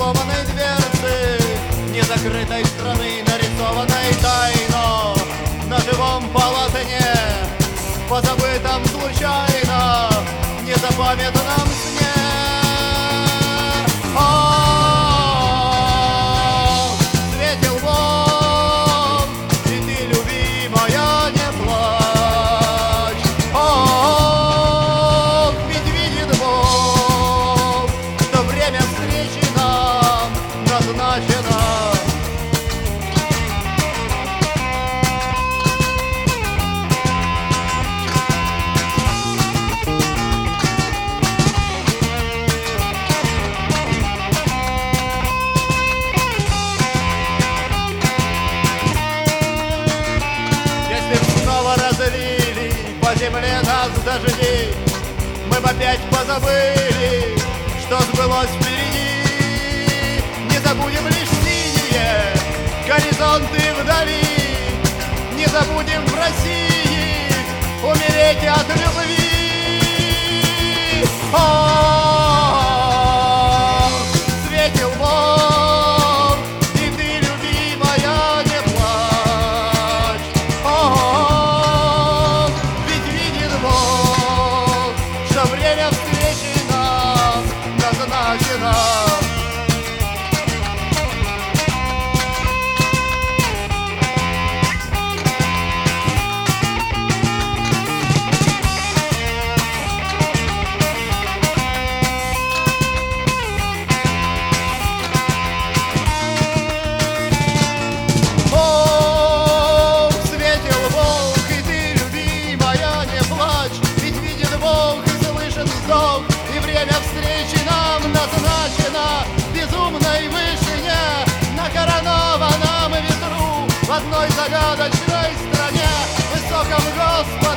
сломанной дверцы незакрытой страны, нарисованной тайно на живом полотне, позабытом случайно, незапамятном сне. Светил волн, и ты, любимая, не плачь. Ведь видит Бог, что время встречи нам назначено. Разлили по земле нас дожди, мы б опять позабыли, что сбылось впереди. Не забудем лишь синие горизонты вдали, не забудем в России умереть от любви. Светил Бог, и ты, любимая, не плачь. Что время встречи нам назначено. Светил Бог, и ты, любимая, не плачь, ведь видит Бог и слышит вздох, и время встречи нам назначено в безумной вышине, на коронованном ветру, в одной загадочной стране, высоком Господе.